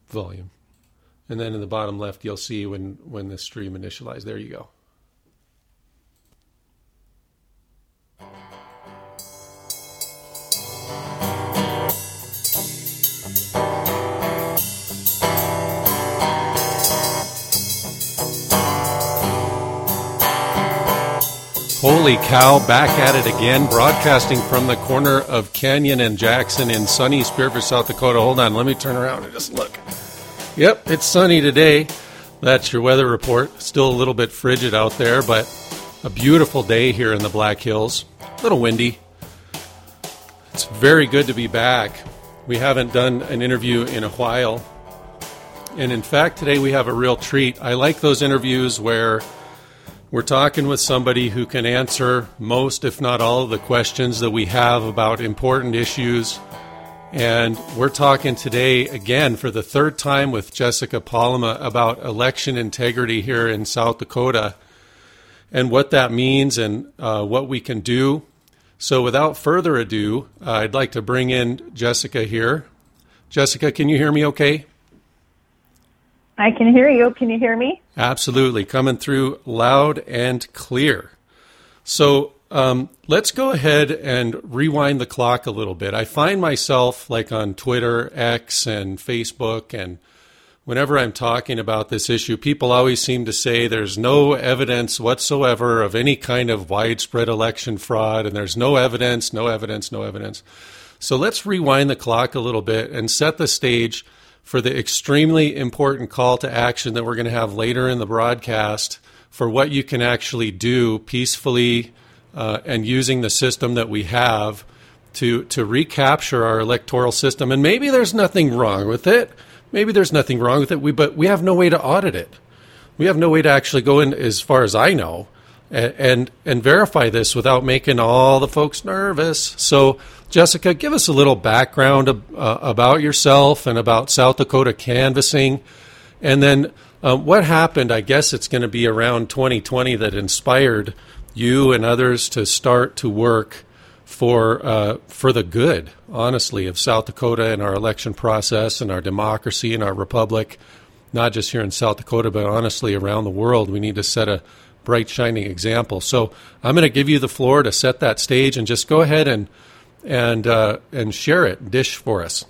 volume. And then in the bottom left, you'll see when the stream initialized. There you go. Holy cow, back at it again, broadcasting from the corner of Canyon and Jackson in sunny Spearfish, South Dakota. Hold on, let me turn around and just look. Yep, it's sunny today. That's your weather report. Still a little bit frigid out there, but a beautiful day here in the Black Hills. A little windy. It's very good to be back. We haven't done an interview in a while. And in fact, today we have a real treat. I like those interviews where we're talking with somebody who can answer most, if not all, of the questions that we have about important issues. And we're talking today, again, for the third time with Jessica Palama about election integrity here in South Dakota and what that means and what we can do. So without further ado, I'd like to bring in Jessica here. Jessica, can you hear me okay? I can hear you. Can you hear me? Absolutely. Coming through loud and clear. So let's go ahead and rewind the clock a little bit. I find myself like on Twitter, X, and Facebook, and whenever I'm talking about this issue, people always seem to say there's no evidence whatsoever of any kind of widespread election fraud, and there's no evidence, no evidence, no evidence. So let's rewind the clock a little bit and set the stage for the extremely important call to action that we're going to have later in the broadcast for what you can actually do peacefully and using the system that we have to recapture our electoral system. And maybe there's nothing wrong with it. Maybe there's nothing wrong with it, but we have no way to audit it. We have no way to actually go in, as far as I know, and verify this without making all the folks nervous. So, Jessica, give us a little background about yourself and about South Dakota canvassing. And then what happened, I guess it's going to be around 2020, that inspired you and others to start to work for the good, honestly, of South Dakota and our election process and our democracy and our republic, not just here in South Dakota, but honestly around the world. We need to set a bright, shining example. So I'm going to give you the floor to set that stage and just go ahead and share it, dish for us.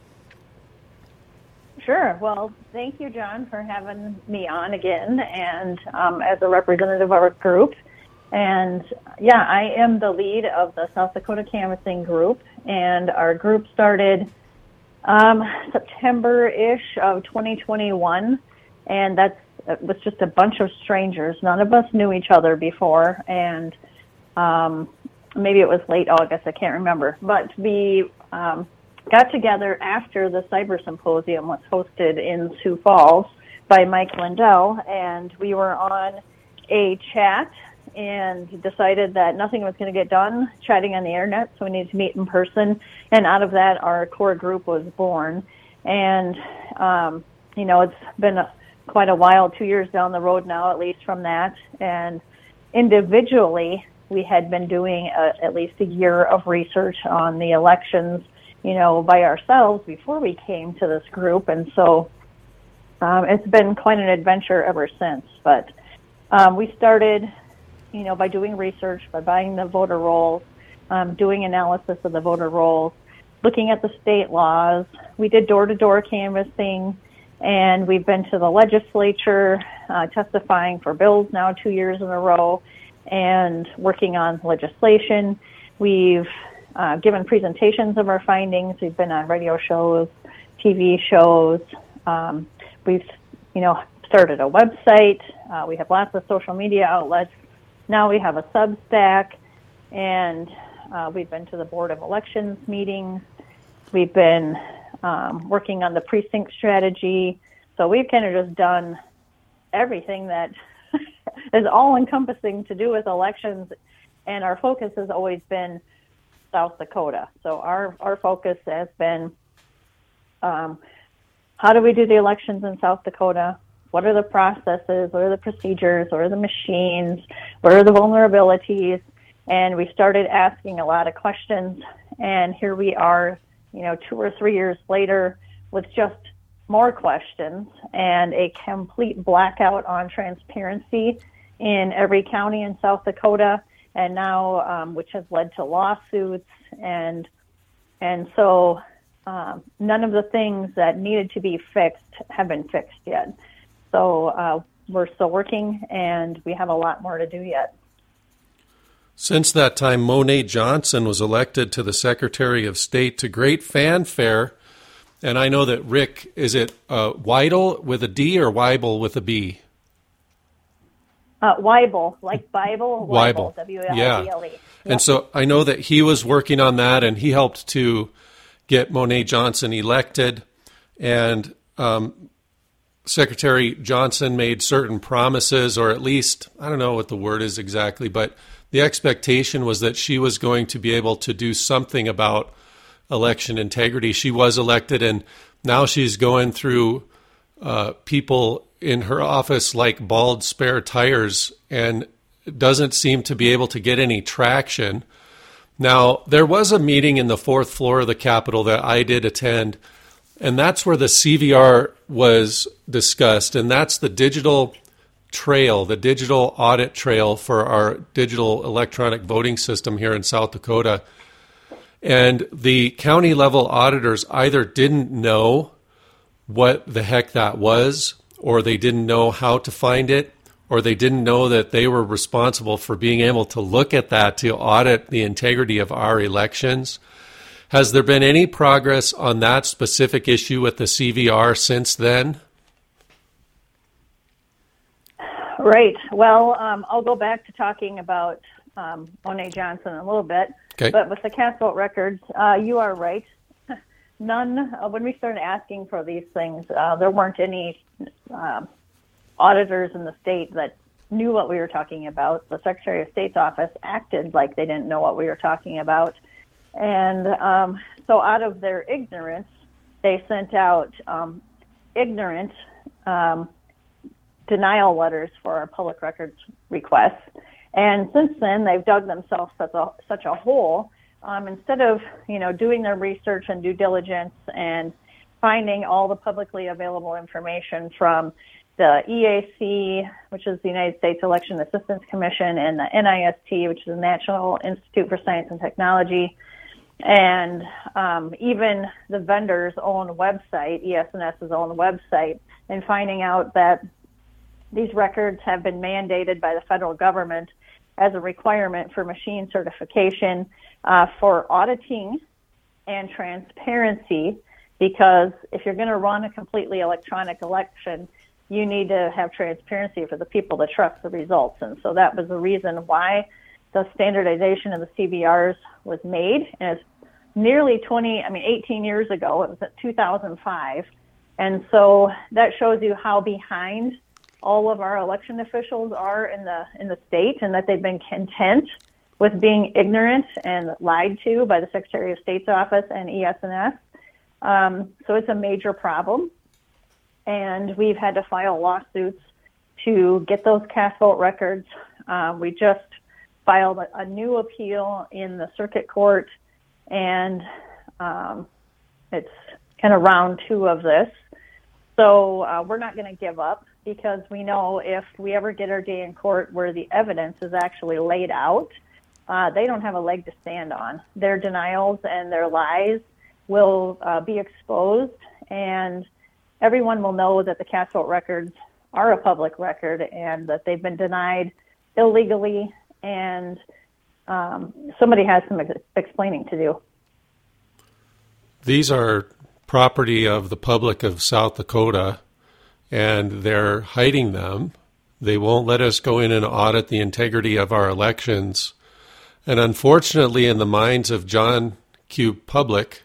Sure. Well, thank you, John, for having me on again and as a representative of our group. And yeah, I am the lead of the South Dakota Canvassing Group, and our group started September-ish of 2021, and it was just a bunch of strangers. None of us knew each other before, and maybe it was late August, I can't remember. But we got together after the Cyber Symposium was hosted in Sioux Falls by Mike Lindell, and we were on a chat and decided that nothing was going to get done chatting on the internet, so we needed to meet in person. And out of that, our core group was born. And, it's been quite a while, 2 years down the road now, at least from that. And individually, we had been doing at least a year of research on the elections, by ourselves before we came to this group. And so it's been quite an adventure ever since. But we started by doing research, by buying the voter rolls, doing analysis of the voter rolls, looking at the state laws. We did door-to-door canvassing, and we've been to the legislature testifying for bills now 2 years in a row and working on legislation. We've given presentations of our findings. We've been on radio shows, TV shows. We've, started a website. We have lots of social media outlets. Now we have a Substack, and we've been to the Board of Elections meetings. We've been working on the precinct strategy. So we've kind of just done everything that is all-encompassing to do with elections, and our focus has always been South Dakota. So our focus has been how do we do the elections in South Dakota? What are the processes? What are the procedures? What are the machines? What are the vulnerabilities? And we started asking a lot of questions, and here we are, 2 or 3 years later with just more questions and a complete blackout on transparency in every county in South Dakota, and now which has led to lawsuits, and so none of the things that needed to be fixed have been fixed yet. So we're still working, and we have a lot more to do yet. Since that time, Monet Johnson was elected to the Secretary of State to great fanfare. And I know that Rick, is it Weidel with a D or Weibel with a B? Weibel, like Bible. Weibel. W-I-B-L-E. Yeah. Yep. And so I know that he was working on that, and he helped to get Monet Johnson elected. And Secretary Johnson made certain promises, or at least, I don't know what the word is exactly, but the expectation was that she was going to be able to do something about election integrity. She was elected, and now she's going through people in her office like bald spare tires and doesn't seem to be able to get any traction. Now, there was a meeting in the fourth floor of the Capitol that I did attend, and that's where the CVR was discussed, and that's the digital trail, the digital audit trail for our digital electronic voting system here in South Dakota. And the county level auditors either didn't know what the heck that was, or they didn't know how to find it, or they didn't know that they were responsible for being able to look at that to audit the integrity of our elections. Has there been any progress on that specific issue with the CVR since then? Right. Well, I'll go back to talking about Monet Johnson a little bit. Okay. But with the cast vote records, you are right. None, when we started asking for these things, there weren't any auditors in the state that knew what we were talking about. The Secretary of State's office acted like they didn't know what we were talking about. And so out of their ignorance, they sent out ignorant denial letters for our public records requests. And since then, they've dug themselves such a hole. Instead of, doing their research and due diligence and finding all the publicly available information from the EAC, which is the United States Election Assistance Commission, and the NIST, which is the National Institute for Science and Technology, and even the vendor's own website, ES&S's own website, and finding out that these records have been mandated by the federal government as a requirement for machine certification for auditing and transparency, because if you're going to run a completely electronic election, you need to have transparency for the people to trust the results. And so that was the reason why the standardization of the CVRs was made. And it's nearly 18 years ago. It was at 2005. And so that shows you how behind all of our election officials are in the state, and that they've been content with being ignorant and lied to by the Secretary of State's office and ES&S. So it's a major problem, and we've had to file lawsuits to get those cast vote records. We just filed a new appeal in the circuit court, and it's kind of round 2 of this. So we're not going to give up, because we know if we ever get our day in court where the evidence is actually laid out, they don't have a leg to stand on. Their denials and their lies will be exposed, and everyone will know that the cast vote records are a public record and that they've been denied illegally, and somebody has some explaining to do. These are property of the public of South Dakota, and they're hiding them. They won't let us go in and audit the integrity of our elections. And unfortunately, in the minds of John's Q. Public,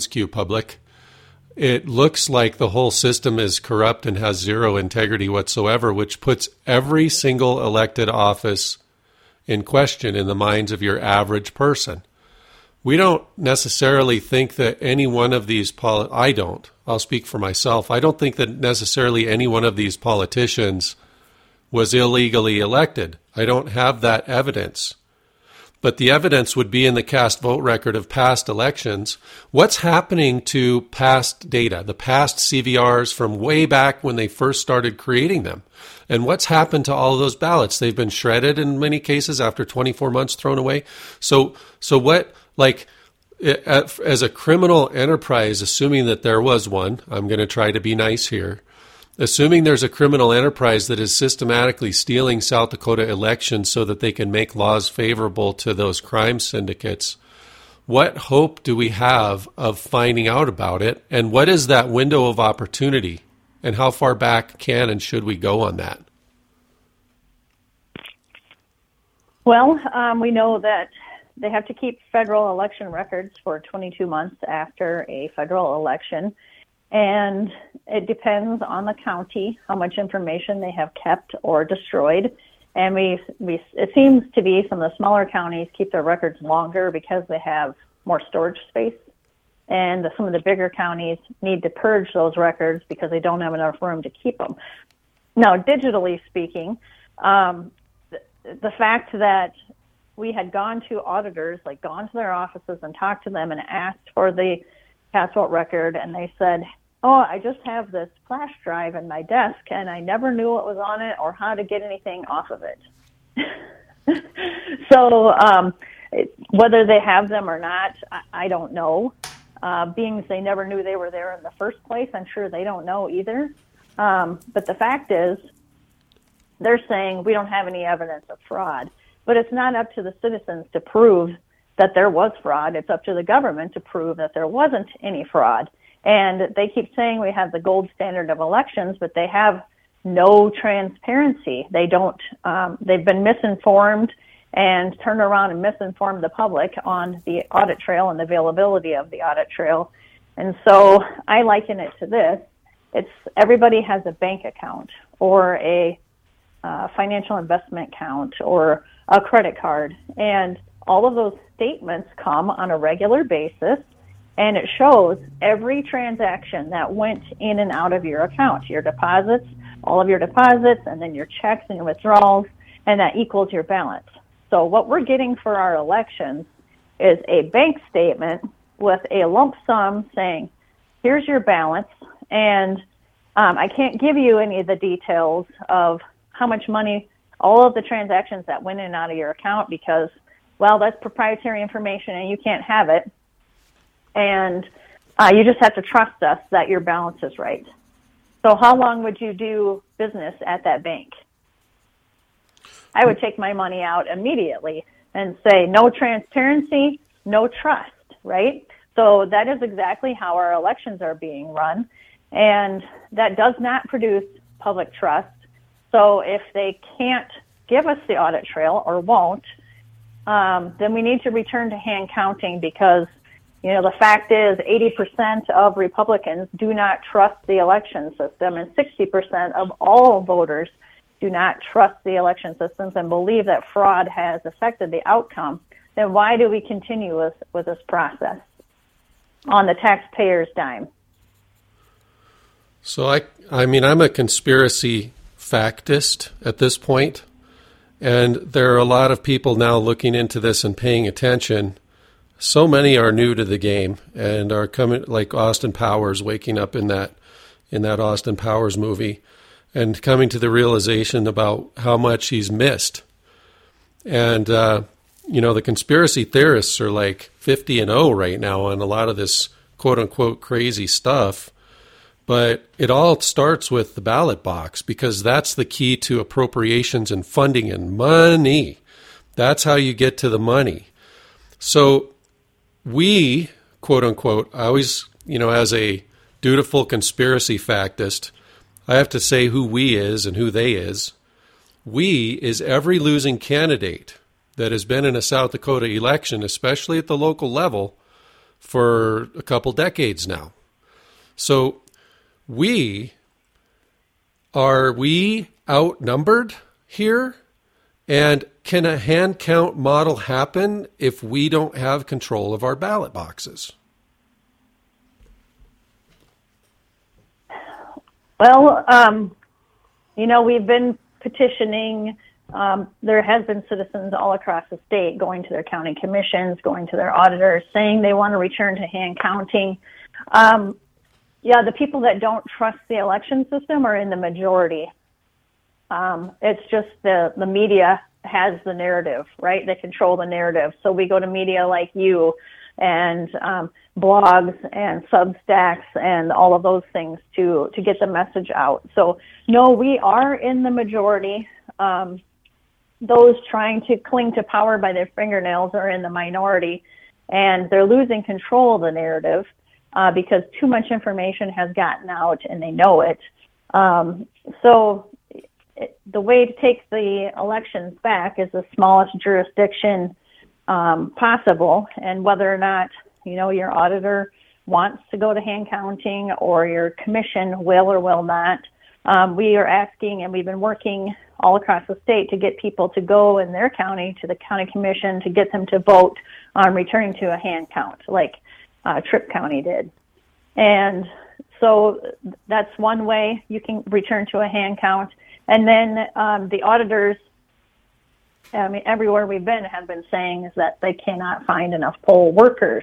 it looks like the whole system is corrupt and has zero integrity whatsoever, which puts every single elected office in question in the minds of your average person. We don't necessarily think that any one of these I'll speak for myself. I don't think that necessarily any one of these politicians was illegally elected. I don't have that evidence. but the evidence would be in the cast vote record of past elections. What's happening to past data, the past CVRs from way back when they first started creating them? And what's happened to all of those ballots? They've been shredded in many cases after 24 months, thrown away. So what, like, as a criminal enterprise, assuming that there was one, I'm going to try to be nice here, assuming there's a criminal enterprise that is systematically stealing South Dakota elections so that they can make laws favorable to those crime syndicates, what hope do we have of finding out about it? And what is that window of opportunity? And how far back can and should we go on that? Well, we know that they have to keep federal election records for 22 months after a federal election. And it depends on the county how much information they have kept or destroyed. And it seems to be some of the smaller counties keep their records longer because they have more storage space. And some of the bigger counties need to purge those records because they don't have enough room to keep them. Now, digitally speaking, the fact that we had gone to auditors, like gone to their offices and talked to them and asked for the cast vote record, and they said, oh, I just have this flash drive in my desk, and I never knew what was on it or how to get anything off of it. So whether they have them or not, I don't know. Being they never knew they were there in the first place, I'm sure they don't know either. But the fact is, they're saying we don't have any evidence of fraud. But it's not up to the citizens to prove that there was fraud. It's up to the government to prove that there wasn't any fraud. And they keep saying we have the gold standard of elections, but they have no transparency. They don't, they've been misinformed and turned around and misinformed the public on the audit trail and the availability of the audit trail. And so I liken it to this. It's everybody has a bank account or a financial investment account or a credit card. And all of those statements come on a regular basis, and it shows every transaction that went in and out of your account, your deposits, all of your deposits, and then your checks and your withdrawals, and that equals your balance. So what we're getting for our elections is a bank statement with a lump sum saying, here's your balance, and I can't give you any of the details of how much money, all of the transactions that went in and out of your account because, well, that's proprietary information and you can't have it. And you just have to trust us that your balance is right. So how long would you do business at that bank? I would take my money out immediately and say no transparency, no trust, right? So that is exactly how our elections are being run. And that does not produce public trust. So if they can't give us the audit trail or won't, then we need to return to hand counting because, you know, the fact is 80% of Republicans do not trust the election system and 60% of all voters do not trust the election systems and believe that fraud has affected the outcome. Then why do we continue with this process on the taxpayers' dime? So I mean, I'm a conspiracy factist at this point, and there are a lot of people now looking into this and paying attention. So many are new to the game and are coming, like Austin Powers, waking up in that Austin Powers movie and coming to the realization about how much he's missed. And you know, the conspiracy theorists are like 50-0 right now on a lot of this quote unquote crazy stuff. But it all starts with the ballot box because that's the key to appropriations and funding and money. That's how you get to the money. So we, quote unquote, I always, you know, as a dutiful conspiracy factist, I have to say who we is and who they is. We is every losing candidate that has been in a South Dakota election, especially at the local level, for a couple decades now. So are we outnumbered here? And can a hand count model happen if we don't have control of our ballot boxes? Well, you know, we've been petitioning there has been citizens all across the state going to their county commissions, going to their auditors, saying they want to return to hand counting. The people that don't trust the election system are in the majority. It's just the media has the narrative, right? They control the narrative. So we go to media like you and blogs and Substacks and all of those things to get the message out. So no, we are in the majority. Those trying to cling to power by their fingernails are in the minority, and they're losing control of the narrative because too much information has gotten out and they know it. The way to take the elections back is the smallest jurisdiction possible, and whether or not, your auditor wants to go to hand counting or your commission will or will not. We are asking, and we've been working all across the state to get people to go in their county to the county commission to get them to vote on returning to a hand count, like Tripp County did. And so that's one way you can return to a hand count. And then the auditors, everywhere we've been, have been saying is that they cannot find enough poll workers.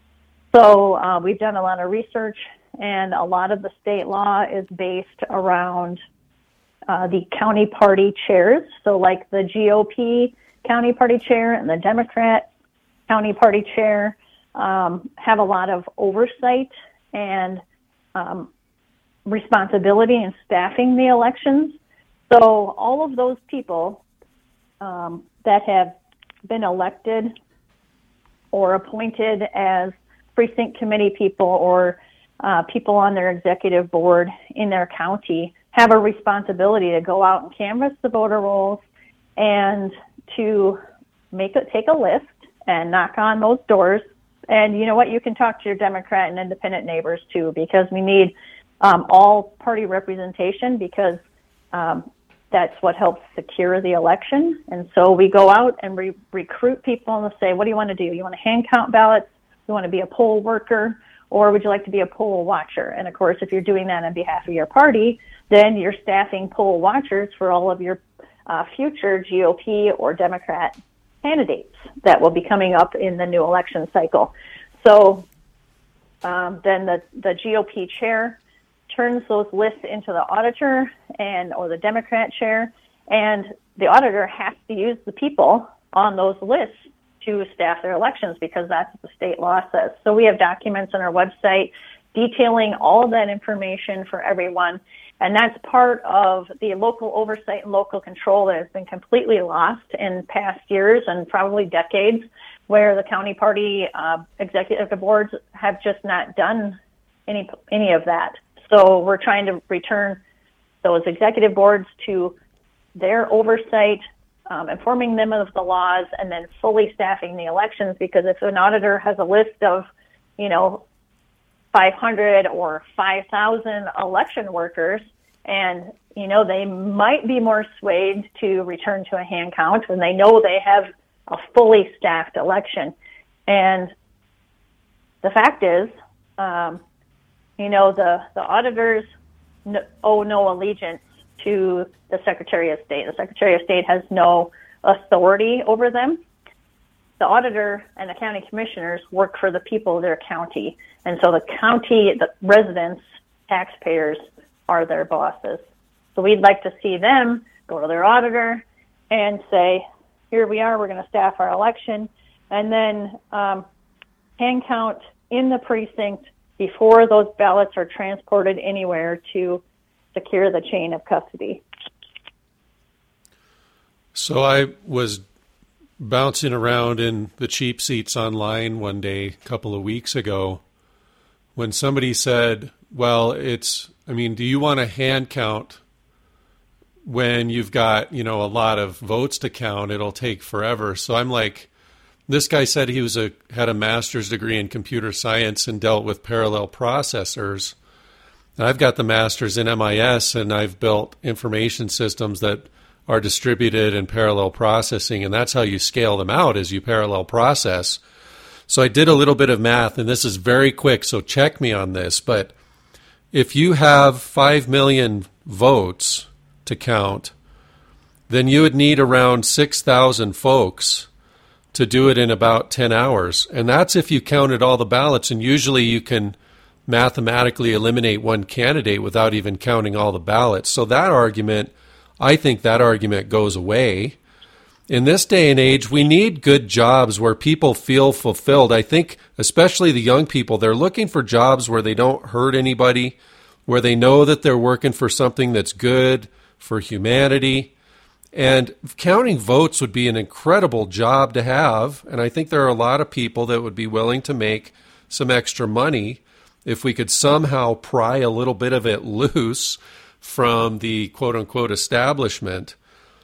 So we've done a lot of research, and a lot of the state law is based around the county party chairs. So like the GOP county party chair and the Democrat county party chair have a lot of oversight and responsibility in staffing the elections. So all of those people that have been elected or appointed as precinct committee people or people on their executive board in their county have a responsibility to go out and canvass the voter rolls and to take a list and knock on those doors. And you know what? You can talk to your Democrat and independent neighbors too, because we need all party representation, because that's what helps secure the election. And so we go out and recruit people and say, what do you want to do? You want to hand count ballots? You want to be a poll worker? Or would you like to be a poll watcher? And of course, if you're doing that on behalf of your party, then you're staffing poll watchers for all of your future GOP or Democrat candidates that will be coming up in the new election cycle. So then the GOP chair turns those lists into the auditor or the Democrat chair, and the auditor has to use the people on those lists to staff their elections, because that's what the state law says. So we have documents on our website detailing all of that information for everyone, and that's part of the local oversight and local control that has been completely lost in past years and probably decades, where the county party executive boards have just not done any of that. So we're trying to return those executive boards to their oversight, informing them of the laws, and then fully staffing the elections. Because if an auditor has a list of, 500 or 5,000 election workers, and, they might be more swayed to return to a hand count when they know they have a fully staffed election. And the fact is, the auditors owe no allegiance to the Secretary of State. The Secretary of State has no authority over them. The auditor and the county commissioners work for the people of their county. And so the residents, taxpayers, are their bosses. So we'd like to see them go to their auditor and say, here we are, we're going to staff our election, and then hand count in the precinct before those ballots are transported anywhere to secure the chain of custody. So I was bouncing around in the cheap seats online one day a couple of weeks ago when somebody said, well, do you want a hand count when you've got, a lot of votes to count? It'll take forever. So I'm like, this guy said he had a master's degree in computer science and dealt with parallel processors. And I've got the master's in MIS, and I've built information systems that are distributed in parallel processing, and that's how you scale them out, is you parallel process. So I did a little bit of math, and this is very quick, so check me on this. But if you have 5 million votes to count, then you would need around 6,000 folks to do it in about 10 hours. And that's if you counted all the ballots. And usually you can mathematically eliminate one candidate without even counting all the ballots. So that argument, I think that argument goes away. In this day and age, we need good jobs where people feel fulfilled. I think especially the young people, they're looking for jobs where they don't hurt anybody, where they know that they're working for something that's good for humanity. And counting votes would be an incredible job to have. And I think there are a lot of people that would be willing to make some extra money if we could somehow pry a little bit of it loose from the quote-unquote establishment.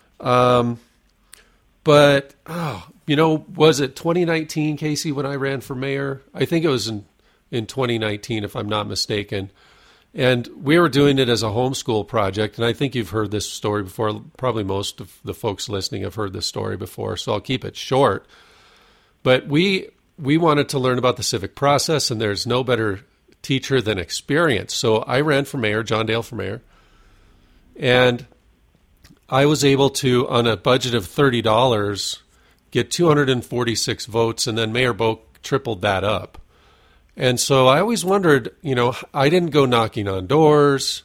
But, was it 2019, Casey, when I ran for mayor? I think it was in 2019, if I'm not mistaken. And we were doing it as a homeschool project, and I think you've heard this story before. Probably most of the folks listening have heard this story before, so I'll keep it short. But we wanted to learn about the civic process, and there's no better teacher than experience. So I ran for mayor, John Dale for mayor, and I was able to, on a budget of $30, get 246 votes, and then Mayor Boak tripled that up. And so I always wondered, I didn't go knocking on doors.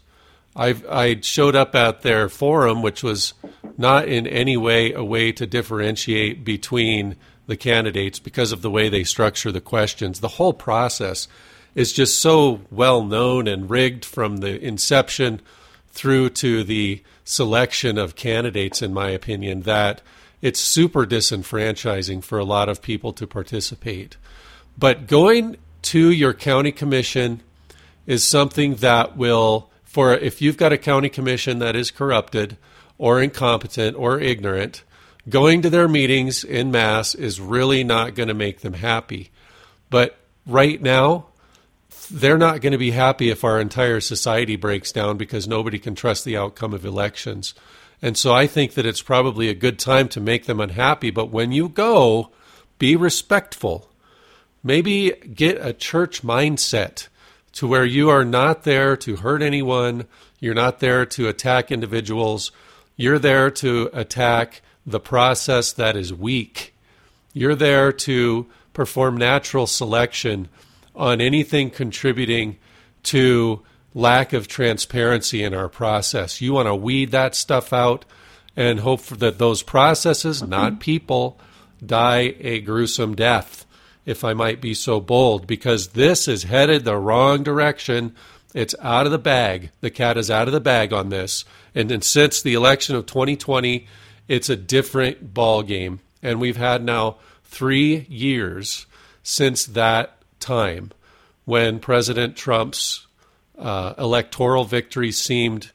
I showed up at their forum, which was not in any way a way to differentiate between the candidates because of the way they structure the questions. The whole process is just so well known and rigged from the inception through to the selection of candidates, in my opinion, that it's super disenfranchising for a lot of people to participate. But going to your county commission is something that will, if you've got a county commission that is corrupted or incompetent or ignorant, going to their meetings en masse is really not going to make them happy. But right now, they're not going to be happy if our entire society breaks down because nobody can trust the outcome of elections. And so I think that it's probably a good time to make them unhappy. But when you go, be respectful. Maybe get a church mindset to where you are not there to hurt anyone. You're not there to attack individuals. You're there to attack the process that is weak. You're there to perform natural selection on anything contributing to lack of transparency in our process. You want to weed that stuff out and hope that those processes, not people, die a gruesome death, if I might be so bold, because this is headed the wrong direction. It's out of the bag. The cat is out of the bag on this. And then since the election of 2020, it's a different ball game. And we've had now 3 years since that time when President Trump's electoral victory seemed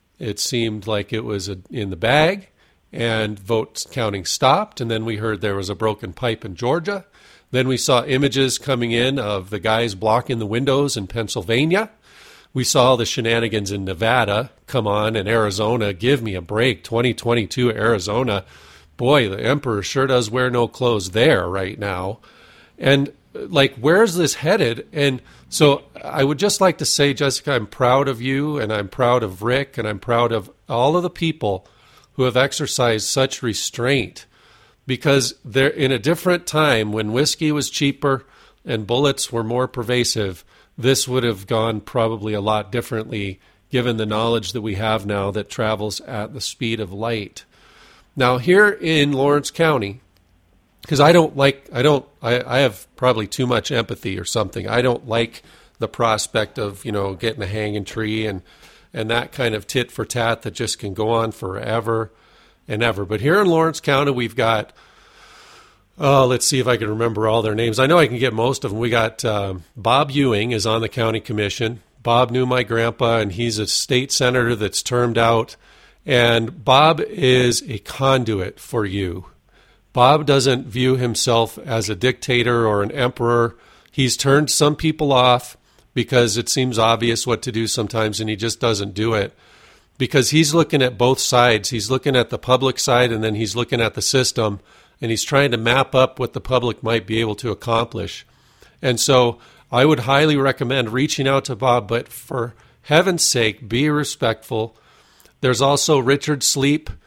like it was in the bag, and vote counting stopped. And then we heard there was a broken pipe in Georgia. Then we saw images coming in of the guys blocking the windows in Pennsylvania. We saw the shenanigans in Nevada come on, and Arizona. Give me a break. 2022 Arizona. Boy, the emperor sure does wear no clothes there right now. And where's this headed? And so I would just like to say, Jessica, I'm proud of you, and I'm proud of Rick, and I'm proud of all of the people who have exercised such restraint, because they're in a different time when whiskey was cheaper and bullets were more pervasive. This would have gone probably a lot differently, given the knowledge that we have now that travels at the speed of light. Now, here in Lawrence County, because I have probably too much empathy or something. I don't like the prospect of, getting a hanging tree and that kind of tit for tat that just can go on forever and ever. But here in Lawrence County, we've got, let's see if I can remember all their names. I know I can get most of them. We got Bob Ewing is on the county commission. Bob knew my grandpa, and he's a state senator that's termed out. And Bob is a conduit for you. Bob doesn't view himself as a dictator or an emperor. He's turned some people off because it seems obvious what to do sometimes, and he just doesn't do it because he's looking at both sides. He's looking at the public side, and then he's looking at the system, and he's trying to map up what the public might be able to accomplish. And so I would highly recommend reaching out to Bob, but for heaven's sake, be respectful. There's also Richard Sleep,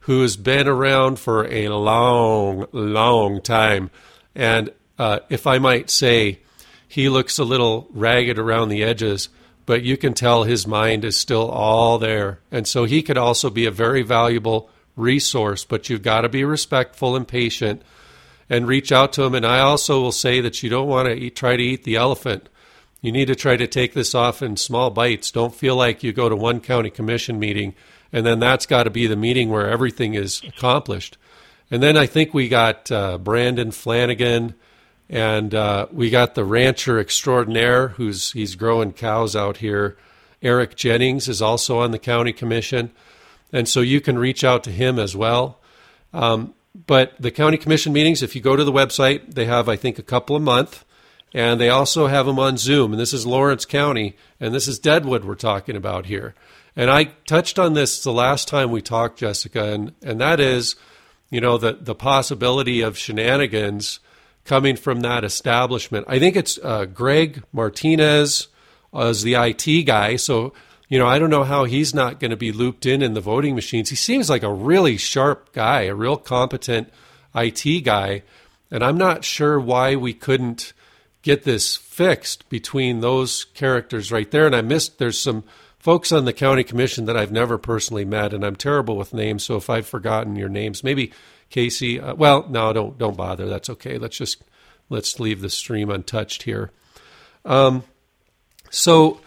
who's been around for a long, long time. And if I might say, he looks a little ragged around the edges, but you can tell his mind is still all there. And so he could also be a very valuable resource, but you've got to be respectful and patient and reach out to him. And I also will say that you don't want to try to eat the elephant. You need to try to take this off in small bites. Don't feel like you go to one county commission meeting and then that's got to be the meeting where everything is accomplished. And then I think we got Brandon Flanagan, and we got the rancher extraordinaire he's growing cows out here. Eric Jennings is also on the county commission. And so you can reach out to him as well. But the county commission meetings, if you go to the website, they have, I think, a couple a month. And they also have them on Zoom. And this is Lawrence County, and this is Deadwood we're talking about here. And I touched on this the last time we talked, Jessica, and that is, the possibility of shenanigans coming from that establishment. I think it's Greg Martinez as the IT guy. So, I don't know how he's not going to be looped in the voting machines. He seems like a really sharp guy, a real competent IT guy. And I'm not sure why we couldn't get this fixed between those characters right there. And there's some folks on the county commission that I've never personally met, and I'm terrible with names, so if I've forgotten your names, maybe Casey, no, don't bother. That's okay. Let's leave the stream untouched here. So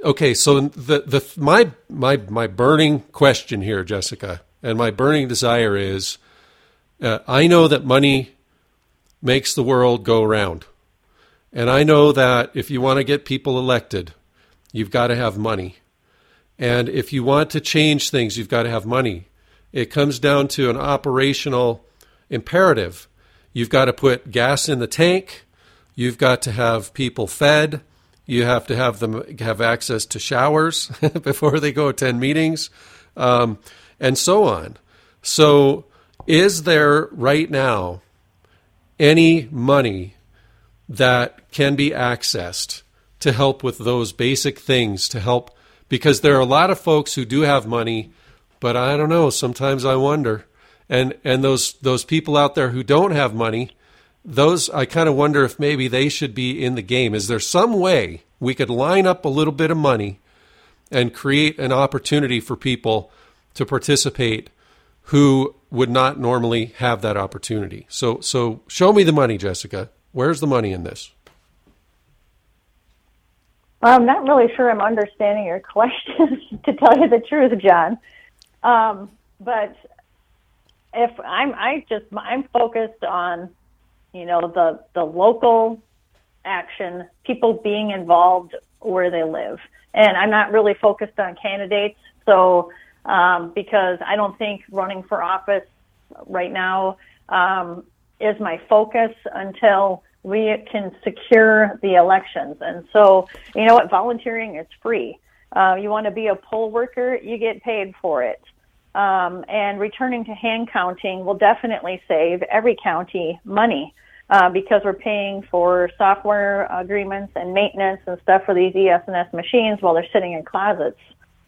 my burning question here, Jessica, and my burning desire is, I know that money makes the world go round. And I know that if you want to get people elected, you've got to have money. And if you want to change things, you've got to have money. It comes down to an operational imperative. You've got to put gas in the tank. You've got to have people fed. You have to have them have access to showers before they go attend meetings, and so on. So is there right now any money that can be accessed to help with those basic things, to help? Because there are a lot of folks who do have money, but I don't know, sometimes I wonder. And those people out there who don't have money, those I kind of wonder if maybe they should be in the game. Is there some way we could line up a little bit of money and create an opportunity for people to participate who would not normally have that opportunity? So show me the money, Jessica. Where's the money in this? I'm not really sure I'm understanding your question, to tell you the truth, John. But if I'm focused on, the local action, people being involved where they live, and I'm not really focused on candidates. So because I don't think running for office right now is my focus until we can secure the elections. And so, volunteering is free. You want to be a poll worker, you get paid for it. And returning to hand counting will definitely save every county money because we're paying for software agreements and maintenance and stuff for these ES&S machines while they're sitting in closets.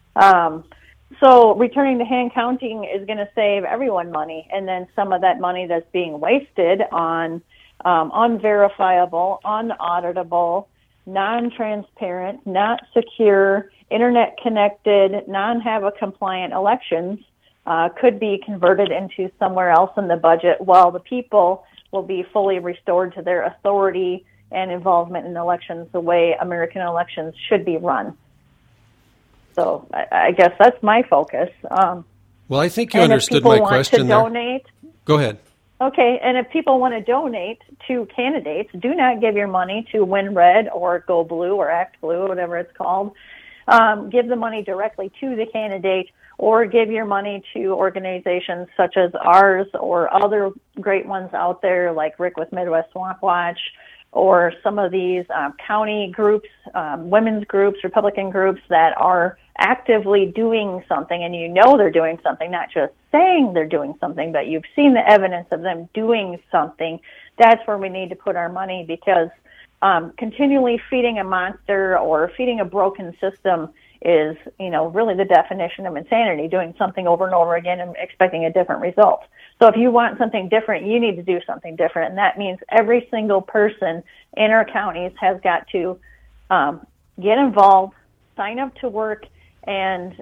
So returning to hand counting is going to save everyone money. And then some of that money that's being wasted on unverifiable, unauditable, non-transparent, not secure, internet-connected, non-HAVA-compliant elections could be converted into somewhere else in the budget while the people will be fully restored to their authority and involvement in elections the way American elections should be run. So I guess that's my focus. Well, I think you understood my question there. Donate, go ahead. Okay, and if people want to donate to candidates, do not give your money to Win Red or Go Blue or Act Blue, whatever it's called. Give the money directly to the candidate, or give your money to organizations such as ours or other great ones out there like Rick with Midwest Swamp Watch, or some of these county groups, women's groups, Republican groups that are actively doing something, and they're doing something, not just saying they're doing something, but you've seen the evidence of them doing something. That's where we need to put our money, because continually feeding a monster or feeding a broken system is, really the definition of insanity, doing something over and over again and expecting a different result. So if you want something different, you need to do something different. And that means every single person in our counties has got to get involved, sign up to work, and,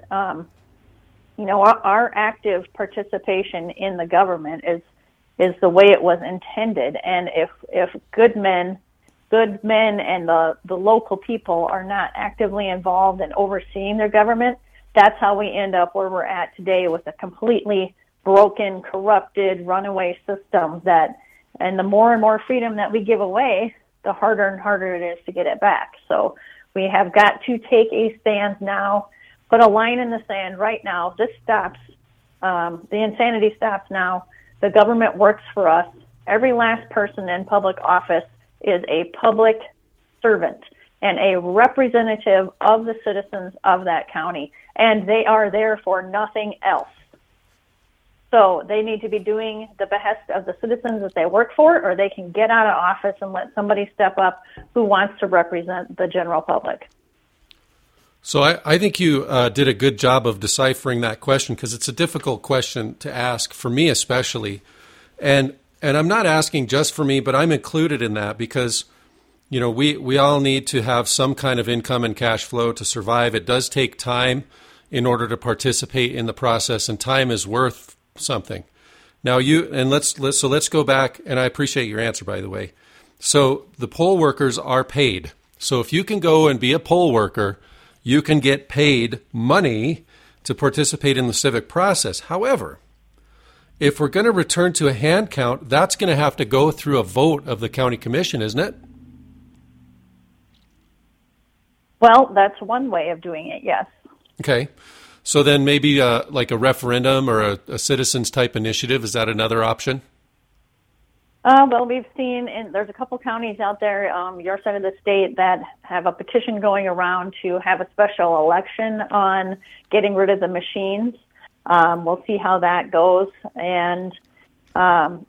our active participation in the government is the way it was intended. And if good men and the local people are not actively involved in overseeing their government, that's how we end up where we're at today with a completely broken, corrupted, runaway system and the more and more freedom that we give away, the harder and harder it is to get it back. So we have got to take a stand now, put a line in the sand right now. This stops. The insanity stops now. The government works for us. Every last person in public office is a public servant and a representative of the citizens of that county, and they are there for nothing else. So they need to be doing the behest of the citizens that they work for, or they can get out of office and let somebody step up who wants to represent the general public. So I think you did a good job of deciphering that question, because it's a difficult question to ask, for me especially. And I'm not asking just for me, but I'm included in that because, we all need to have some kind of income and cash flow to survive. It does take time in order to participate in the process, and time is worth something. Now let's go back, and I appreciate your answer, by the way. So the poll workers are paid. So if you can go and be a poll worker, you can get paid money to participate in the civic process. However, if we're going to return to a hand count, that's going to have to go through a vote of the county commission, isn't it? Well, that's one way of doing it, yes. Okay. So then maybe like a referendum or a citizens type initiative, is that another option? Well, we've seen, there's a couple counties out there, your side of the state, that have a petition going around to have a special election on getting rid of the machines. We'll see how that goes. And kind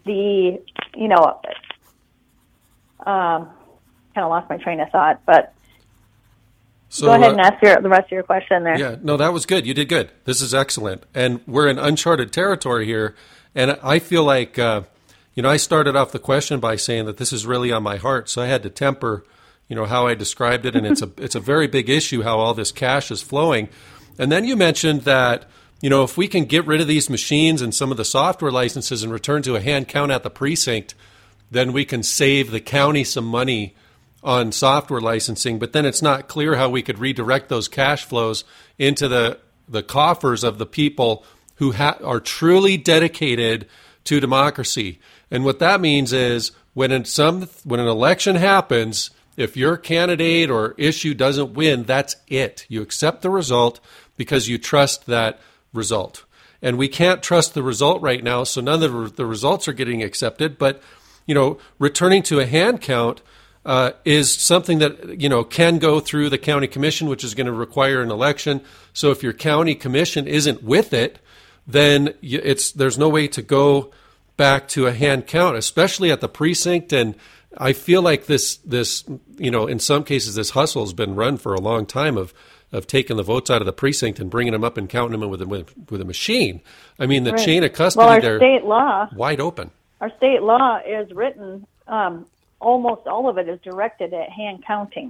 of lost my train of thought, but so, go ahead and ask the rest of your question there. Yeah, no, that was good. You did good. This is excellent. And we're in uncharted territory here. And I feel like, I started off the question by saying that this is really on my heart. So I had to temper, how I described it. And it's a very big issue how all this cash is flowing. And then you mentioned that, if we can get rid of these machines and some of the software licenses and return to a hand count at the precinct, then we can save the county some money on software licensing. But then it's not clear how we could redirect those cash flows into the coffers of the people who are truly dedicated to democracy. And what that means is when an election happens, if your candidate or issue doesn't win, that's it. You accept the result because you trust that result. And we can't trust the result right now, so none of the results are getting accepted. But, returning to a hand count is something that, can go through the county commission, which is going to require an election. So if your county commission isn't with it, then there's no way to go back to a hand count, especially at the precinct. And I feel like this, in some cases, this hustle has been run for a long time of taking the votes out of the precinct and bringing them up and counting them with a machine. I mean, the right. chain of custody there, state law, wide open. Our state law is written, almost all of it is directed at hand counting.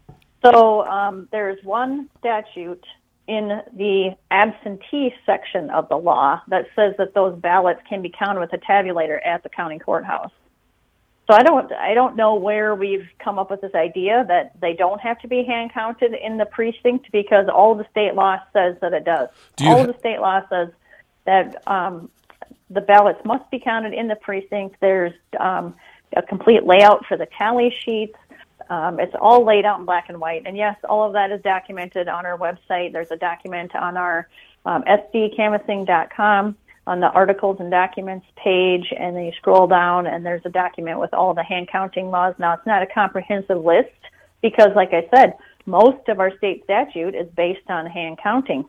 So there's one statute in the absentee section of the law that says that those ballots can be counted with a tabulator at the county courthouse. So I don't know where we've come up with this idea that they don't have to be hand counted in the precinct, because all of the state law says that it does. All of the state law says that the ballots must be counted in the precinct. There's a complete layout for the tally sheets. It's all laid out in black and white. And yes, all of that is documented on our website. There's a document on our sdcanvassing.com on the articles and documents page, and then you scroll down and there's a document with all the hand counting laws. Now, it's not a comprehensive list because, like I said, most of our state statute is based on hand counting.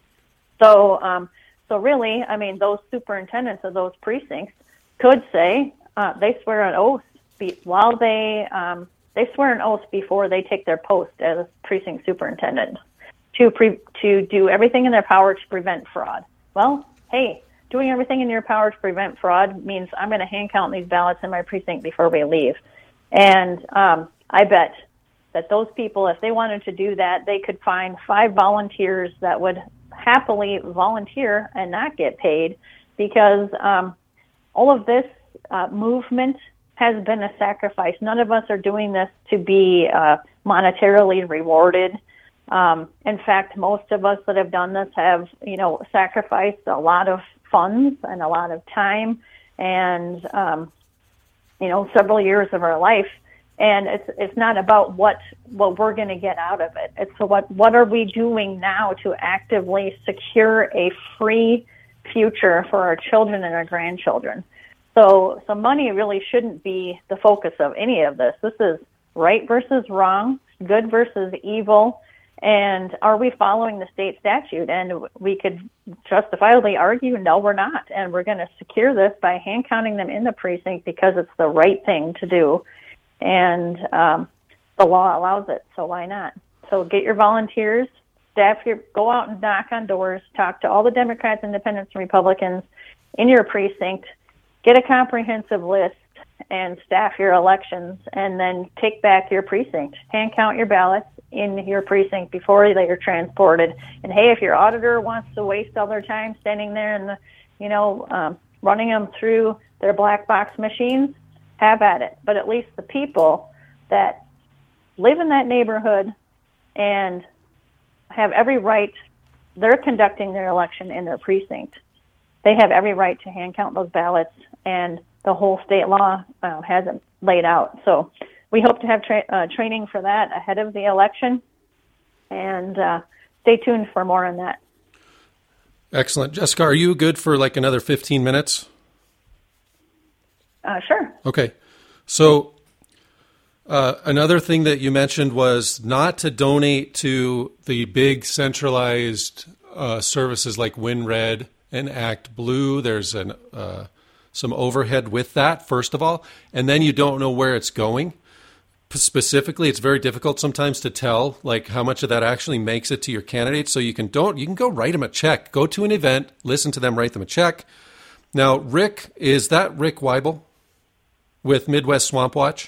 So really, I mean, those superintendents of those precincts could say they swear an oath while they swear an oath before they take their post as precinct superintendent. to do everything in their power to prevent fraud. Well, hey, doing everything in your power to prevent fraud means I'm going to hand count these ballots in my precinct before we leave. And I bet that those people, if they wanted to do that, they could find 5 volunteers that would happily volunteer and not get paid, because all of this movement has been a sacrifice. None of us are doing this to be monetarily rewarded. In fact, most of us that have done this have, sacrificed a lot of funds and a lot of time and, several years of our life. And it's not about what we're going to get out of it. It's what are we doing now to actively secure a free future for our children and our grandchildren. So money really shouldn't be the focus of any of this. This is right versus wrong, good versus evil, and are we following the state statute? And we could justifiably argue, no, we're not. And we're going to secure this by hand counting them in the precinct because it's the right thing to do. And the law allows it, so why not? So get your volunteers, staff go out and knock on doors, talk to all the Democrats, Independents, and Republicans in your precinct, get a comprehensive list, and staff your elections, and then take back your precinct. Hand count your ballots in your precinct before they are transported. And hey, if your auditor wants to waste all their time standing there and running them through their black box machines, have at it. But at least the people that live in that neighborhood and have every right, they're conducting their election in their precinct. They have every right to hand count those ballots, and the whole state law has it laid out. So we hope to have training for that ahead of the election, and stay tuned for more on that. Excellent. Jessica, are you good for like another 15 minutes? Sure. Okay. So another thing that you mentioned was not to donate to the big centralized services like WinRed and Act Blue. There's some overhead with that, first of all, and then you don't know where it's going. Specifically, it's very difficult sometimes to tell like how much of that actually makes it to your candidate. So you can go write them a check. Go to an event, listen to them, write them a check. Now, Rick, is that Rick Weibel with Midwest Swamp Watch?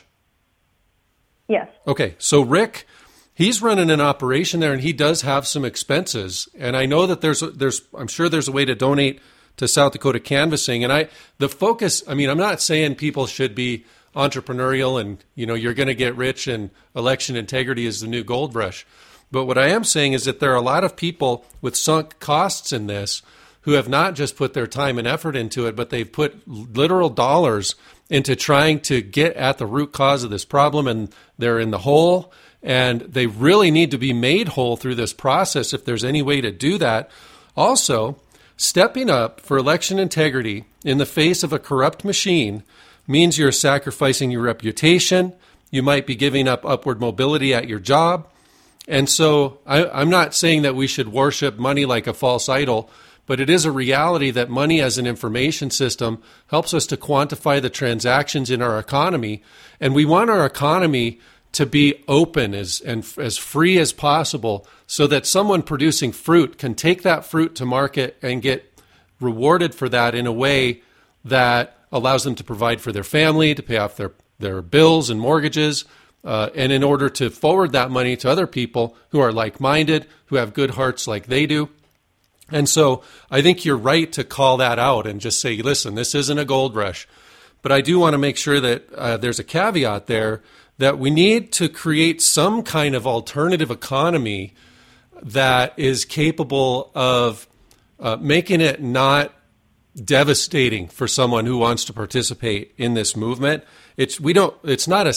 Yes. Okay, so Rick, he's running an operation there, and he does have some expenses. And I know that I'm sure there's a way to donate to South Dakota Canvassing. And the focus, I'm not saying people should be entrepreneurial and, you're going to get rich and election integrity is the new gold rush. But what I am saying is that there are a lot of people with sunk costs in this who have not just put their time and effort into it, but they've put literal dollars into trying to get at the root cause of this problem, and they're in the hole, and they really need to be made whole through this process if there's any way to do that. Also, stepping up for election integrity in the face of a corrupt machine means you're sacrificing your reputation. You might be giving up upward mobility at your job. And so I'm not saying that we should worship money like a false idol, but it is a reality that money as an information system helps us to quantify the transactions in our economy. And we want our economy to be open as free as possible so that someone producing fruit can take that fruit to market and get rewarded for that in a way that allows them to provide for their family, to pay off their bills and mortgages, and in order to forward that money to other people who are like-minded, who have good hearts like they do. And so I think you're right to call that out and just say, listen, this isn't a gold rush. But I do want to make sure that there's a caveat there that we need to create some kind of alternative economy that is capable of making it not devastating for someone who wants to participate in this movement. It shouldn't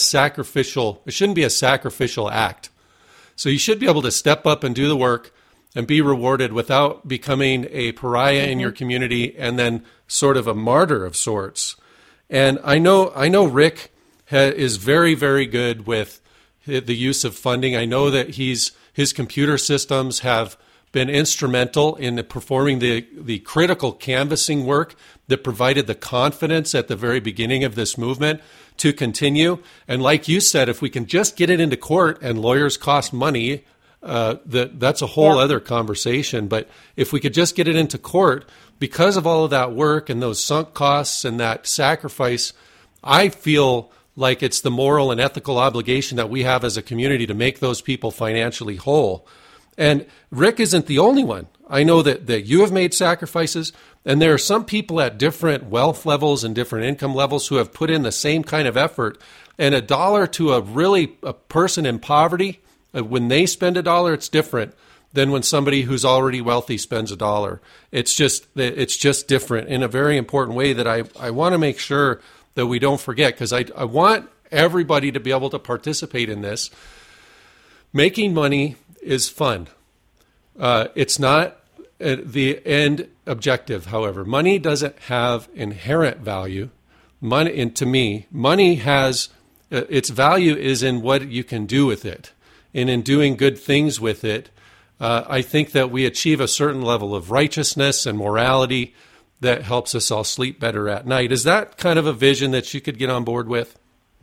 be a sacrificial act. So you should be able to step up and do the work and be rewarded without becoming a pariah in your community and then sort of a martyr of sorts. And I know Rick is very, very good with the use of funding. I know that his computer systems have been instrumental in performing the critical canvassing work that provided the confidence at the very beginning of this movement to continue. And like you said, if we can just get it into court, and lawyers cost money, that's a whole other conversation. But if we could just get it into court, because of all of that work and those sunk costs and that sacrifice, I feel like it's the moral and ethical obligation that we have as a community to make those people financially whole. And Rick isn't the only one. I know that you have made sacrifices, and there are some people at different wealth levels and different income levels who have put in the same kind of effort. And $1 to a person in poverty, when they spend $1, it's different than when somebody who's already wealthy spends $1. It's just different in a very important way that I want to make sure that we don't forget, because I want everybody to be able to participate in this. Making money is fun. It's not the end objective, however. Money doesn't have inherent value. Money, and to me, money has its value is in what you can do with it, and in doing good things with it. I think that we achieve a certain level of righteousness and morality that helps us all sleep better at night. Is that kind of a vision that you could get on board with?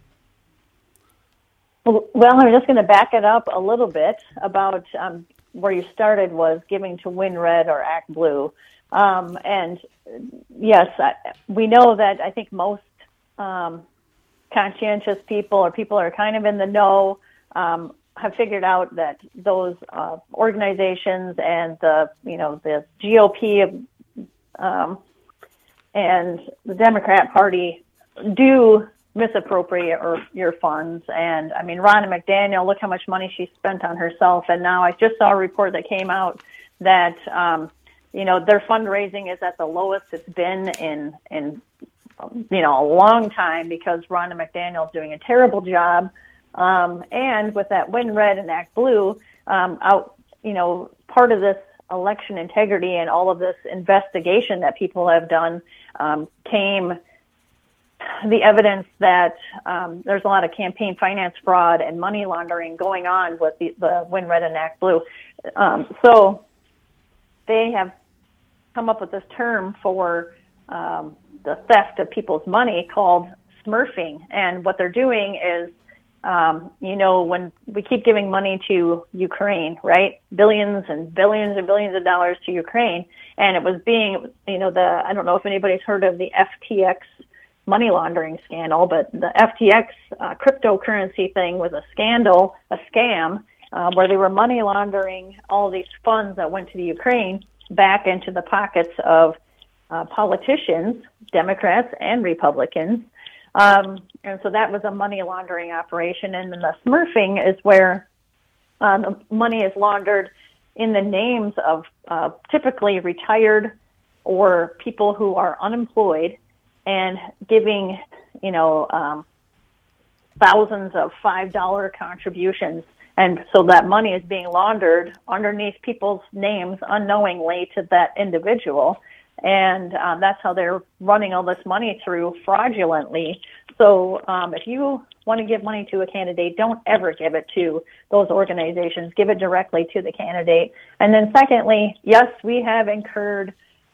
Well, I'm just going to back it up a little bit about where you started was giving to Win Red or Act Blue. And yes, we know that I think most conscientious people or people who are kind of in the know have figured out that those organizations and the GOP and the Democrat Party do misappropriate your funds. And I mean, Ronna McDaniel, look how much money she spent on herself. And now I just saw a report that came out that, their fundraising is at the lowest it's been in a long time, because Ronna McDaniel is doing a terrible job. And with that Win Red and Act Blue, part of this election integrity and all of this investigation that people have done came the evidence that there's a lot of campaign finance fraud and money laundering going on with the Win Red and Act Blue. So they have come up with this term for the theft of people's money called smurfing. And what they're doing is, when we keep giving money to Ukraine, right? Billions and billions and billions of dollars to Ukraine. And it was being, I don't know if anybody's heard of the FTX money laundering scandal, but the FTX cryptocurrency thing was a scandal, a scam, where they were money laundering all these funds that went to the Ukraine back into the pockets of politicians, Democrats and Republicans. And so that was a money laundering operation. And then the smurfing is where the money is laundered in the names of typically retired or people who are unemployed, and giving, thousands of $5 contributions. And so that money is being laundered underneath people's names unknowingly to that individual. And that's how they're running all this money through fraudulently. So if you want to give money to a candidate, don't ever give it to those organizations. Give it directly to the candidate. And then secondly, yes, we have incurred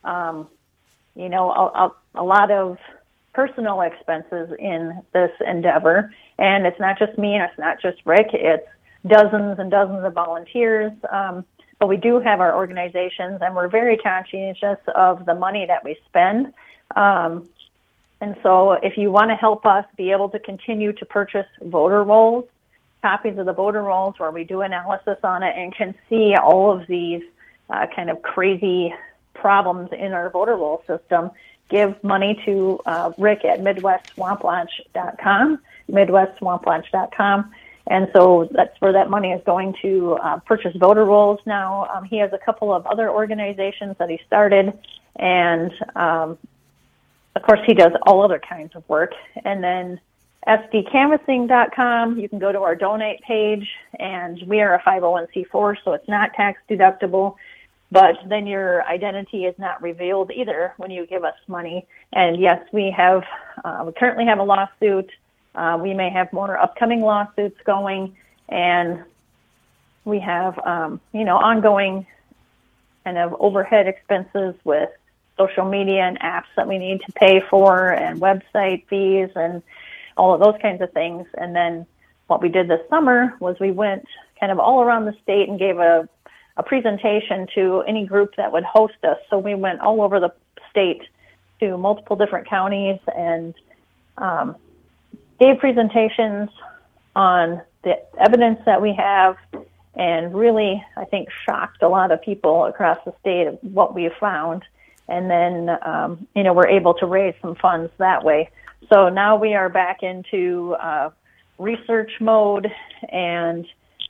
a lot of personal expenses in this endeavor. And it's not just me and it's not just Rick. It's dozens and dozens of volunteers. But we do have our organizations, and we're very conscientious of the money that we spend. And so if you want to help us be able to continue to purchase voter rolls, copies of the voter rolls where we do analysis on it and can see all of these kind of crazy problems in our voter roll system, give money to Rick at MidwestSwampLaunch.com, MidwestSwampLaunch.com. And so that's where that money is going to purchase voter rolls now. He has a couple of other organizations that he started, and of course he does all other kinds of work. And then SDCanvassing.com, you can go to our donate page, and we are a 501c4, so it's not tax deductible. But then your identity is not revealed either when you give us money. And yes, we currently have a lawsuit. We may have more upcoming lawsuits going, and we have, ongoing kind of overhead expenses with social media and apps that we need to pay for, and website fees and all of those kinds of things. And then what we did this summer was we went kind of all around the state and gave a presentation to any group that would host us. So we went all over the state to multiple different counties and gave presentations on the evidence that we have, and really, I think, shocked a lot of people across the state of what we found. And then, we're able to raise some funds that way. So now we are back into research mode and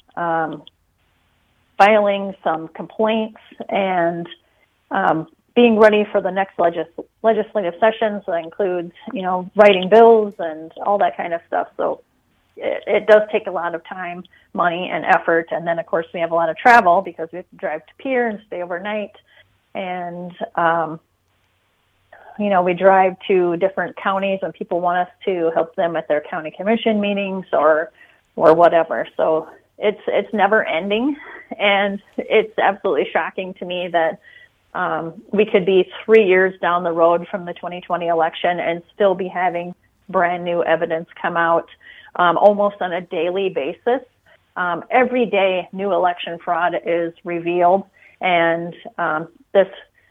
filing some complaints and being ready for the next legislative session. So that includes, writing bills and all that kind of stuff. So it does take a lot of time, money, and effort. And then, of course, we have a lot of travel because we have to drive to Pierre and stay overnight. And, we drive to different counties when people want us to help them at their county commission meetings or whatever. So it's never ending. And it's absolutely shocking to me that we could be 3 years down the road from the 2020 election and still be having brand new evidence come out almost on a daily basis. Every day, new election fraud is revealed. And this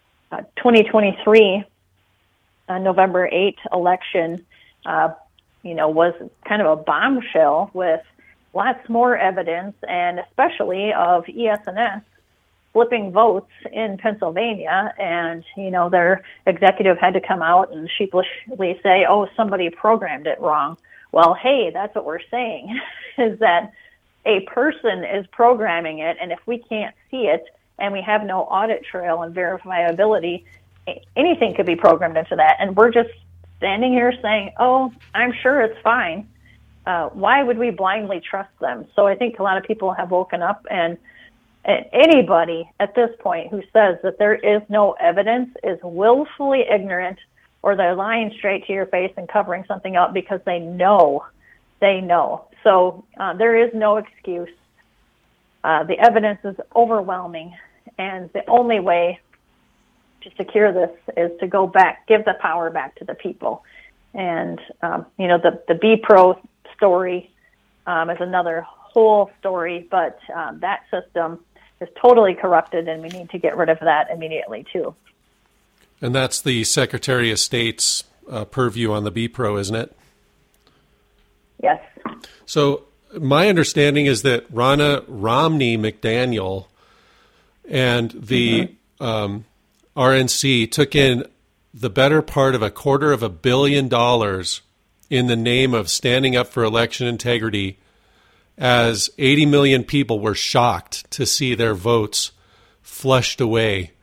2023 November 8th election, was kind of a bombshell with lots more evidence, and especially of ES&S flipping votes in Pennsylvania. And, their executive had to come out and sheepishly say, oh, somebody programmed it wrong. Well, hey, that's what we're saying, is that a person is programming it, and if we can't see it and we have no audit trail and verifiability, anything could be programmed into that. And we're just standing here saying, oh, I'm sure it's fine. Why would we blindly trust them? So I think a lot of people have woken up, and anybody at this point who says that there is no evidence is willfully ignorant, or they're lying straight to your face and covering something up because they know. So there is no excuse. The evidence is overwhelming, and the only way to secure this is to go back, give the power back to the people. And, the B-Pro story is another whole story, but that system is totally corrupted, and we need to get rid of that immediately, too. And that's the Secretary of State's purview on the B-Pro, isn't it? Yes. So my understanding is that Ronna Romney McDaniel and the RNC took in the better part of $250 million in the name of standing up for election integrity, as 80 million people were shocked to see their votes flushed away.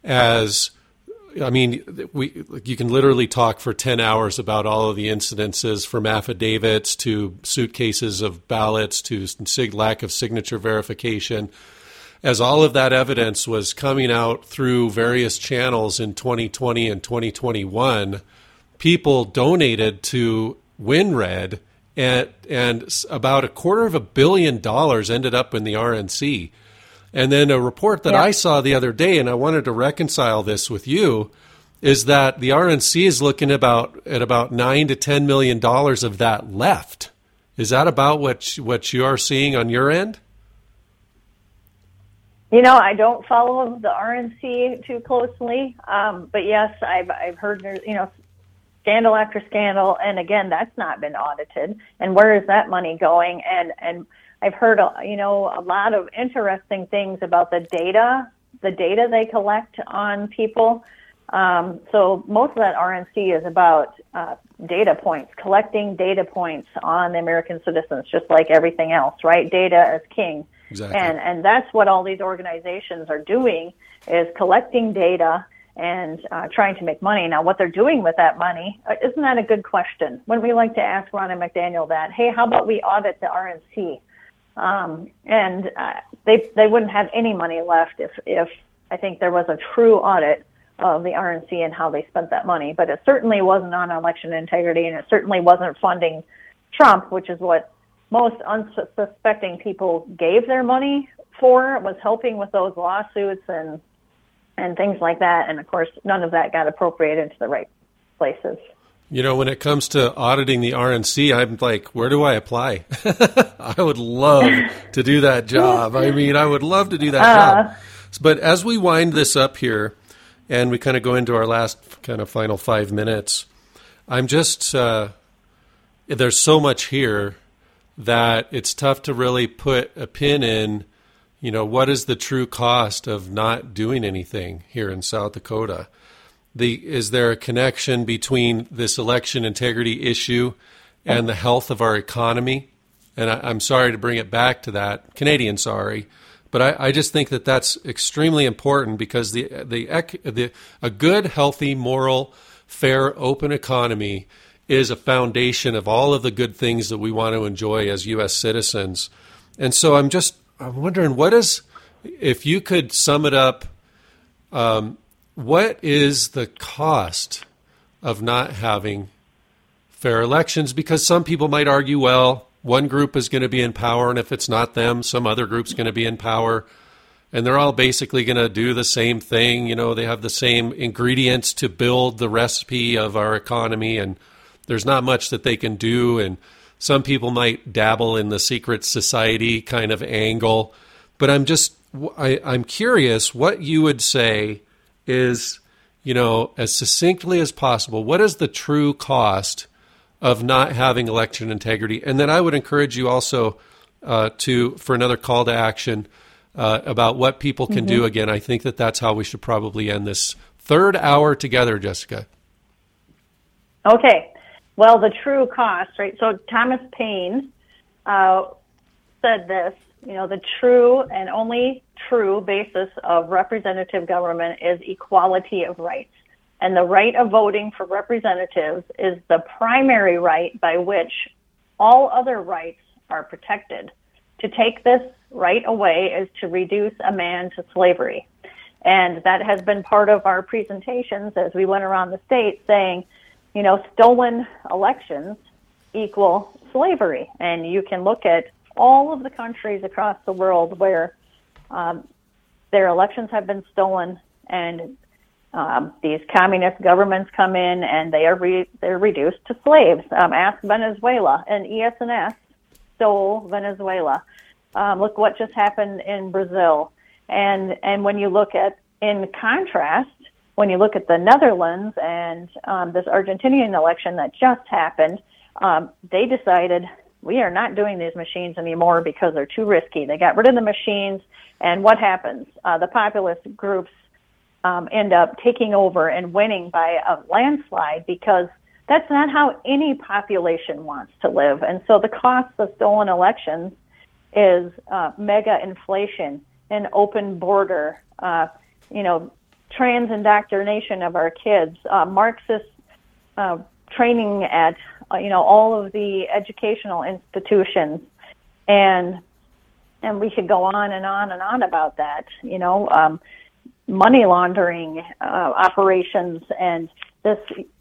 You can literally talk for 10 hours about all of the incidences, from affidavits to suitcases of ballots to lack of signature verification. As all of that evidence was coming out through various channels in 2020 and 2021, people donated to WinRed, and about $250 million ended up in the RNC. And then a report that I saw the other day, and I wanted to reconcile this with you, is that the RNC is looking at about $9 to $10 million of that left. Is that about what you are seeing on your end? I don't follow the RNC too closely, but yes, I've heard there's scandal after scandal, and again, that's not been audited. And where is that money going? And I've heard a lot of interesting things about the data they collect on people. So most of that RNC is about data points, collecting data points on the American citizens, just like everything else, right? Data is king. Exactly. And that's what all these organizations are doing, is collecting data and trying to make money. Now, what they're doing with that money, isn't that a good question? Wouldn't we like to ask Ronna McDaniel that? Hey, how about we audit the RNC? And they wouldn't have any money left if I think there was a true audit of the RNC and how they spent that money. But it certainly wasn't on election integrity, and it certainly wasn't funding Trump, which is what most unsuspecting people gave their money for, was helping with those lawsuits and things like that. And, of course, none of that got appropriated to the right places. When it comes to auditing the RNC, I'm like, where do I apply? I would love to do that job. I mean, I would love to do that job. But as we wind this up here and we kind of go into our last kind of final 5 minutes, I'm just, there's so much here that it's tough to really put a pin in, what is the true cost of not doing anything here in South Dakota? Is there a connection between this election integrity issue and the health of our economy? And I'm sorry to bring it back to that, Canadian sorry, but I just think that that's extremely important because a good, healthy, moral, fair, open economy is a foundation of all of the good things that we want to enjoy as U.S. citizens. And so I'm wondering, if you could sum it up, what is the cost of not having fair elections? Because some people might argue, well, one group is going to be in power, and if it's not them, some other group's going to be in power, and they're all basically going to do the same thing. They have the same ingredients to build the recipe of our economy, and there's not much that they can do. And some people might dabble in the secret society kind of angle. But I'm curious what you would say is, as succinctly as possible, what is the true cost of not having election integrity? And then I would encourage you also for another call to action about what people can do. Again, I think that's how we should probably end this third hour together, Jessica. Okay. Well, the true cost, right? So Thomas Paine said this, the true and only true basis of representative government is equality of rights. And the right of voting for representatives is the primary right by which all other rights are protected. To take this right away is to reduce a man to slavery. And that has been part of our presentations as we went around the state saying, stolen elections equal slavery. And you can look at all of the countries across the world where their elections have been stolen, and these communist governments come in and they're reduced to slaves. Ask Venezuela, and ES&S stole Venezuela. Look what just happened in Brazil. And when you look at, in contrast, when you look at the Netherlands and this Argentinian election that just happened, they decided we are not doing these machines anymore because they're too risky. They got rid of the machines, and what happens? The populist groups end up taking over and winning by a landslide because that's not how any population wants to live. And so the cost of stolen elections is mega inflation, an open border, trans indoctrination of our kids, Marxist training at all of the educational institutions, and we could go on and on and on about that. Money laundering operations, and this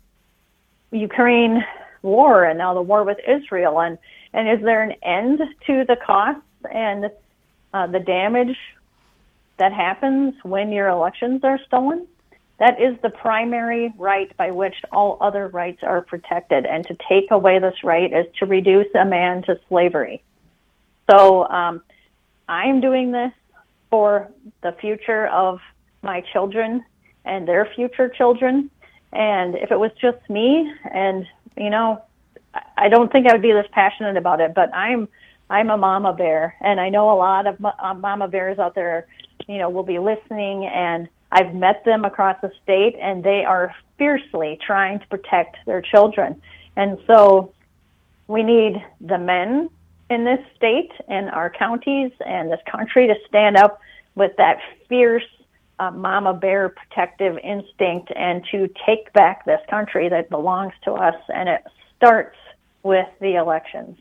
Ukraine war, and now the war with Israel, and is there an end to the costs and the damage that happens when your elections are stolen? That is the primary right by which all other rights are protected. And to take away this right is to reduce a man to slavery. So I'm doing this for the future of my children and their future children. And if it was just me, and, I don't think I would be this passionate about it, but I'm a mama bear. And I know a lot of mama bears out there, will be listening, and I've met them across the state, and they are fiercely trying to protect their children. And so we need the men in this state and our counties and this country to stand up with that fierce mama bear protective instinct and to take back this country that belongs to us. And it starts with the elections.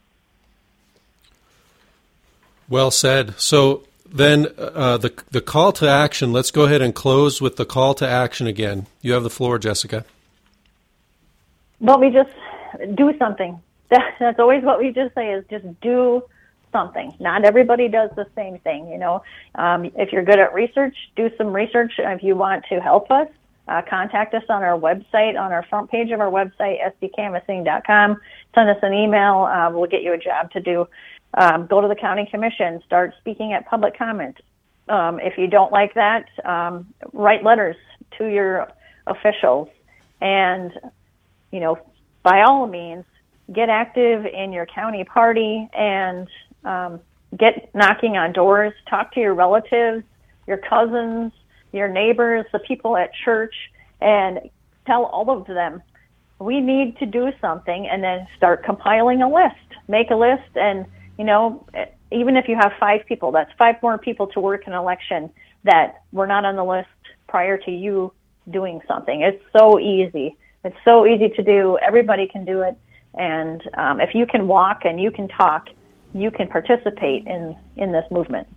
Well said. So then the call to action, let's go ahead and close with the call to action again. You have the floor, Jessica. Well, we just do something. That's always what we just say, is just do something. Not everybody does the same thing, If you're good at research, do some research. If you want to help us, contact us on our website, on our front page of our website, sdcanvassing.com. Send us an email. We'll get you a job to do. Go to the county commission. Start speaking at public comment. If you don't like that, write letters to your officials. And, by all means, get active in your county party and get knocking on doors. Talk to your relatives, your cousins, your neighbors, the people at church, and tell all of them, we need to do something, and then start compiling a list. Make a list, and, even if you have 5 people, that's 5 more people to work an election that were not on the list prior to you doing something. It's so easy. It's so easy to do. Everybody can do it. And if you can walk and you can talk, you can participate in this movement.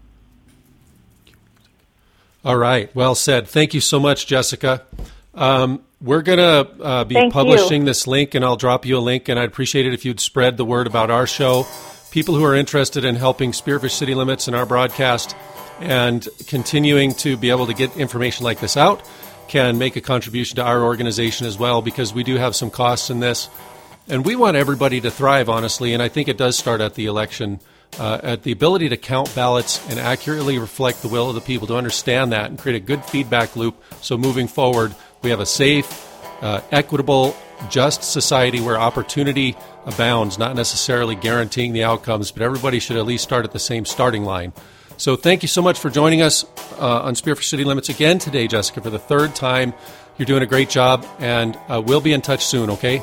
All right. Well said. Thank you so much, Jessica. We're going to be publishing this link, and I'll drop you a link, and I'd appreciate it if you'd spread the word about our show. People who are interested in helping Spearfish City Limits and our broadcast and continuing to be able to get information like this out can make a contribution to our organization as well, because we do have some costs in this. And we want everybody to thrive, honestly, and I think it does start at the election, at the ability to count ballots and accurately reflect the will of the people, to understand that and create a good feedback loop so moving forward we have a safe, equitable, just society where opportunity abounds, not necessarily guaranteeing the outcomes, but everybody should at least start at the same starting line. So thank you so much for joining us on Spearfish City Limits again today, Jessica, for the 3rd time. You're doing a great job, and we'll be in touch soon, okay?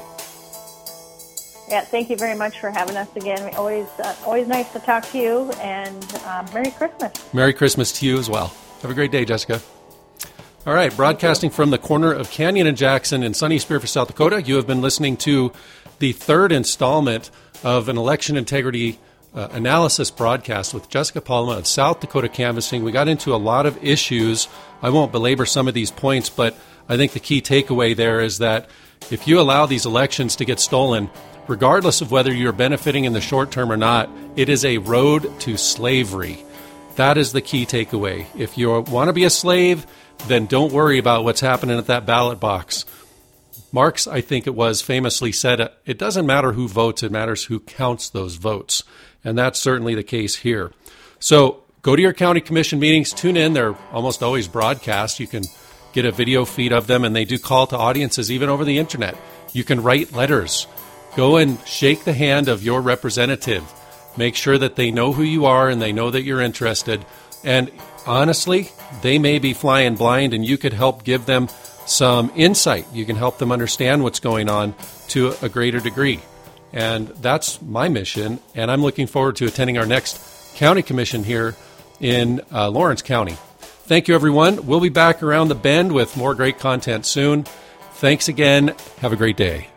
Yeah, thank you very much for having us again. Always nice to talk to you, and Merry Christmas. Merry Christmas to you as well. Have a great day, Jessica. All right, broadcasting from the corner of Canyon and Jackson in sunny Spearfish, South Dakota, you have been listening to the 3rd installment of an election integrity analysis broadcast with Jessica Palma of South Dakota Canvassing. We got into a lot of issues. I won't belabor some of these points, but I think the key takeaway there is that if you allow these elections to get stolen, regardless of whether you're benefiting in the short term or not, it is a road to slavery. That is the key takeaway. If you want to be a slave, then don't worry about what's happening at that ballot box. Marx, I think it was, famously said, it doesn't matter who votes, it matters who counts those votes. And that's certainly the case here. So go to your county commission meetings, tune in. They're almost always broadcast. You can get a video feed of them, and they do call to audiences even over the internet. You can write letters. Go and shake the hand of your representative. Make sure that they know who you are and they know that you're interested. And honestly, they may be flying blind, and you could help give them some insight. You can help them understand what's going on to a greater degree. And that's my mission, and I'm looking forward to attending our next county commission here in Lawrence County. Thank you, everyone. We'll be back around the bend with more great content soon. Thanks again. Have a great day.